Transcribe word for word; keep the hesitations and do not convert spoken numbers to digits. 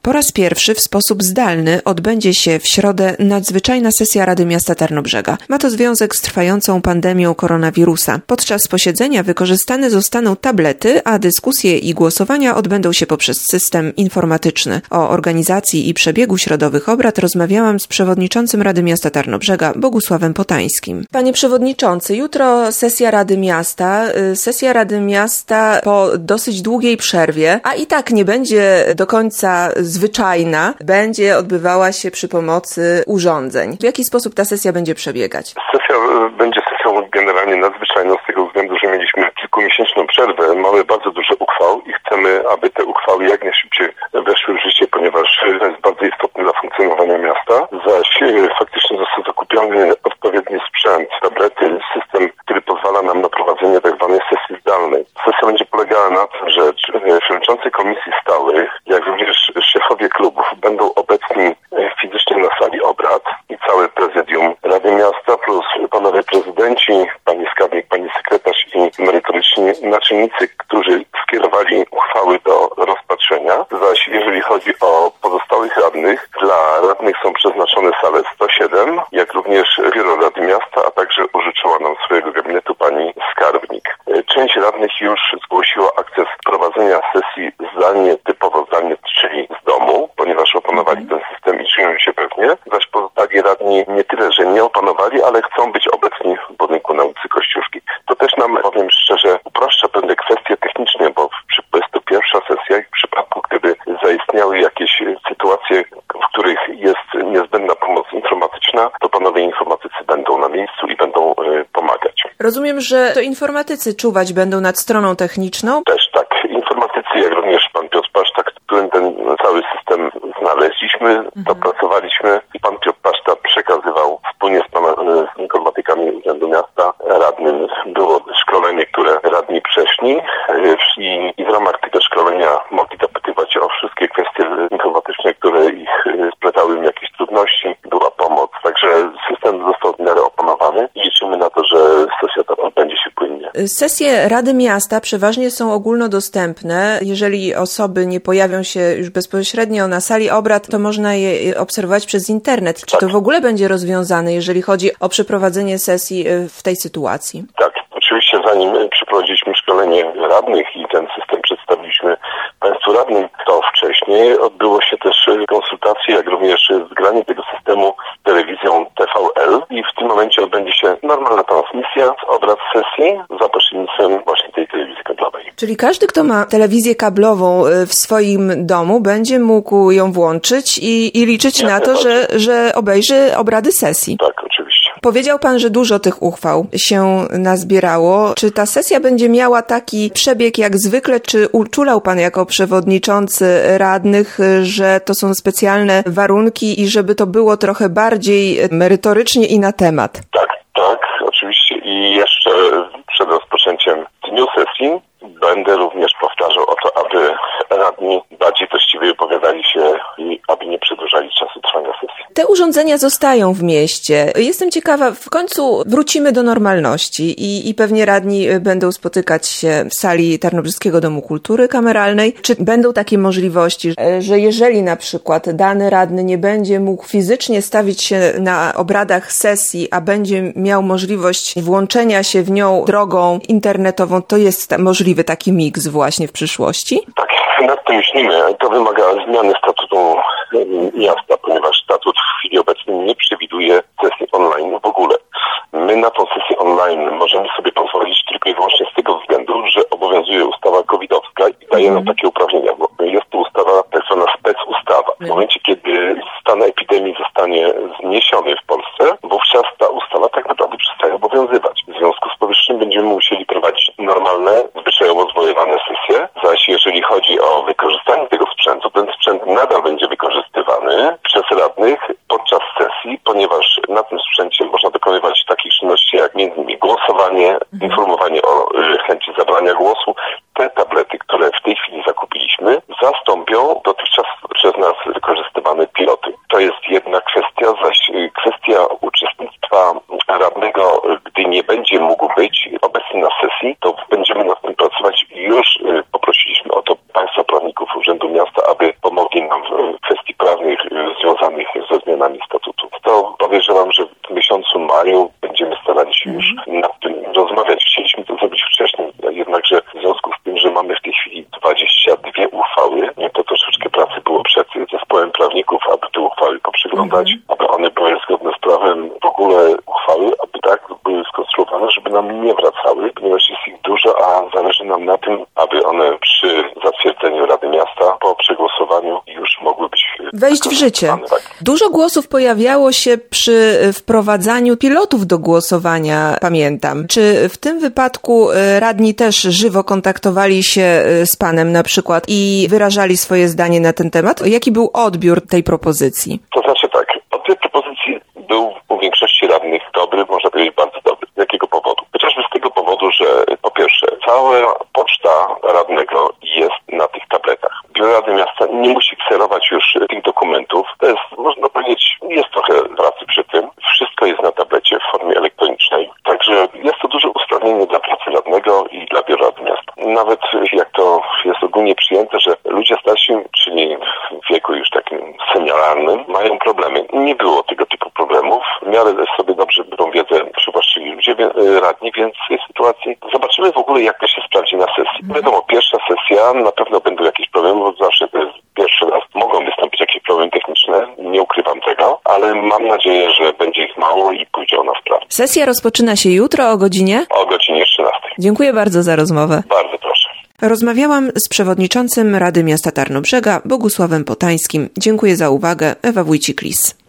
Po raz pierwszy w sposób zdalny odbędzie się w środę nadzwyczajna sesja Rady Miasta Tarnobrzega. Ma to związek z trwającą pandemią koronawirusa. Podczas posiedzenia wykorzystane zostaną tablety, a dyskusje i głosowania odbędą się poprzez system informatyczny. O organizacji i przebiegu środowych obrad rozmawiałam z przewodniczącym Rady Miasta Tarnobrzega, Bogusławem Potańskim. Panie przewodniczący, jutro sesja Rady Miasta. Sesja Rady Miasta po dosyć długiej przerwie, a i tak nie będzie do końca zwyczajna, będzie odbywała się przy pomocy urządzeń. W jaki sposób ta sesja będzie przebiegać? Sesja będzie sesją generalnie nadzwyczajną z tego względu, że mieliśmy kilkumiesięczną przerwę. Mamy bardzo dużo uchwał i chcemy, aby te uchwały jak najszybciej weszły w życie, ponieważ to jest bardzo istotne dla funkcjonowania miasta. Zaś faktycznie został zakupiony odpowiedni sprzęt, tablety, system, który pozwala nam na prowadzenie tak zwanej sesji zdalnej. Sesja będzie polegała na tym, że przewodniczący komisji stałych, jak również szefowie klubów będą obecni fizycznie na sali obrad i całe prezydium Rady Miasta, plus panowie prezydenci, pani skarbnik, pani sekretarz i merytoryczni naczelnicy, którzy skierowali uchwały do rozpatrzenia. Zaś jeżeli chodzi o pozostałych radnych, dla radnych są przeznaczone sale sto siedem, jak również biuro Rady Miasta, a także użyczyła nam swojego gabinetu pani skarbnik. Część radnych już zgłosiła akces prowadzenia sesji zdalnie, typowo zdalnie, czyli z domu, ponieważ opanowali ten system i czują się pewnie. Zaś pozostali radni nie tyle, że nie opanowali, ale chcą być obecni w budynku na ulicy Kościuszki. To też nam, powiem szczerze, upraszcza pewne kwestie techniczne, bo jest to pierwsza sesja i w przypadku, gdyby zaistniały jakieś sytuacje, w których jest niezbędna pomoc informatyczna, to panowie informatycy będą na miejscu i będą y, pomagać. Rozumiem, że to informatycy czuwać będą nad stroną techniczną? Też tak. Informatycy, jak również pan Piotr Pasztak, którym ten cały system znaleźliśmy, mhm. dopracowaliśmy i pan Piotr Pasztak przekazywał wspólnie z, pana, z informatykami Urzędu Miasta radnym. Było szkolenie, które radni przeszli i, i w ramach tego szkolenia mogli dopytywać o wszystkie kwestie informatyczne, które ich spletały im jakieś trudności. Była pomoc, także system został w miarę opanowany i liczymy na to, że sesja ta odbędzie się płynnie. Sesje Rady Miasta przeważnie są ogólnodostępne. Jeżeli osoby nie pojawią się już bezpośrednio na sali obrad, to można je obserwować przez internet. Czy tak. to w ogóle będzie rozwiązane, jeżeli chodzi o przeprowadzenie sesji w tej sytuacji? Tak, oczywiście zanim przeprowadziliśmy szkolenie radnych i ten system przedstawiliśmy Państwu radnym, to wcześniej odbyło się też konsultacje, jak również zgranie tego systemu z telewizją T V L i w tym momencie odbędzie się normalna transmisja z obrad sesji za pośrednictwem właśnie tej telewizji kablowej. Czyli każdy, kto ma telewizję kablową w swoim domu, będzie mógł ją włączyć i, i liczyć ja na to, że, że obejrzy obrady sesji. Tak, oczywiście. Powiedział pan, że dużo tych uchwał się nazbierało. Czy ta sesja będzie miała taki przebieg jak zwykle, czy uczulał pan jako przewodniczący radnych, że to są specjalne warunki i żeby to było trochę bardziej merytorycznie i na temat? Tak, tak, oczywiście i jeszcze przed rozpoczęciem dniu sesji będę również powtarzał o to, aby radni bardziej treściwie wypowiadali się i aby nie przedłużali czasu trwania sesji. Te urządzenia zostają w mieście. Jestem ciekawa, w końcu wrócimy do normalności i, i pewnie radni będą spotykać się w sali Tarnobrzyskiego Domu Kultury Kameralnej. Czy będą takie możliwości, że jeżeli na przykład dany radny nie będzie mógł fizycznie stawić się na obradach sesji, a będzie miał możliwość włączenia się w nią drogą internetową, to jest możliwy taki miks właśnie w przyszłości? Tak, nad tym myślimy. To wymaga zmiany statutu miasta, ponieważ statut w chwili obecnej nie przewiduje sesji online w ogóle. My na tą sesję online możemy sobie pozwolić tylko i wyłącznie z tego względu, że obowiązuje ustawa covidowska i daje nam takie uprawnienia, bo jest to ustawa, tak zwana specustawa. W momencie, kiedy stan epidemii zostanie zniesiony w Polsce, wówczas ta ustawa tak naprawdę przestaje obowiązywać. W związku z powyższym będziemy musieli prowadzić normalne, zwyczajowo zwoływane sesje, zaś jeżeli chodzi o wykorzystanie tego sprzętu, ten sprzęt nadal będzie wykorzystywany przez radnych podczas sesji, ponieważ na tym sprzęcie można dokonywać takich czynności jak między innymi głosowanie, informowanie o y, chęci zabrania głosu. Te tablety, które w tej chwili zakupiliśmy, zastąpią dotychczas przez nas wykorzystywane piloty. To jest jedna kwestia, zaś kwestia uczestnictwa radnego, gdy nie będzie mógł być obecny na sesji, to będziemy nad tym pracować i już y, poprosiliśmy o to Państwa prawników Urzędu Miasta, aby pomogli nam w maju będziemy starali się już nad tym rozmawiać. Chcieliśmy to zrobić wcześniej, jednakże w związku z tym, że mamy w tej chwili dwadzieścia dwie uchwały, to troszeczkę pracy było przed zespołem prawników, aby te uchwały poprzyglądać, mm. aby one były zgodne z prawem, w ogóle uchwały, aby tak były skonstruowane, żeby nam nie wracały, ponieważ jest ich dużo, a zależy nam na tym, aby one przy zatwierdzeniu Rady Miasta po przegłosowaniu już mogły być wejść w życie. Tak. Dużo głosów pojawiało się przy wprowadzaniu pilotów do głosowania, pamiętam. Czy w tym wypadku radni też żywo kontaktowali się z panem na przykład i wyrażali swoje zdanie na ten temat? Jaki był odbiór tej propozycji? To znaczy tak, od tej propozycji był u większości radnych dobry, można powiedzieć bardzo dobry. Z jakiego powodu? Chociażby z tego powodu, że po pierwsze, cała poczta radnego jest na tych tabletach. Biuro Rady Miasta nie musi kserować już tych dokumentów. To jest, można powiedzieć, jest trochę pracy przy tym. Wszystko jest na tablecie w formie elektronicznej. Także jest to duże usprawnienie dla pracy radnego i dla Biura Rady Miasta. Nawet jak to jest ogólnie przyjęte, że ludzie starsi, czyli w wieku już takim senioralnym, mają problemy. Nie było tego typu problemów. W miarę sobie dobrze tą wiedzę przywłaszczyli ludzie radni, więc w tej sytuacji zobaczymy w ogóle, jak to się sprawdzi na sesji. Wiadomo, pierwsza sesja, na pewno będą jakieś problemy, bo zawsze to jest pierwszy raz. Mogą wystąpić jakieś problemy techniczne, nie ukrywam tego, ale mam nadzieję, że będzie ich mało i pójdzie ona w sprawę. Sesja rozpoczyna się jutro o godzinie? O godzinie trzynastej. Dziękuję bardzo za rozmowę. Bardzo proszę. Rozmawiałam z przewodniczącym Rady Miasta Tarnobrzega, Bogusławem Potańskim. Dziękuję za uwagę. Ewa Wójcik-Lis.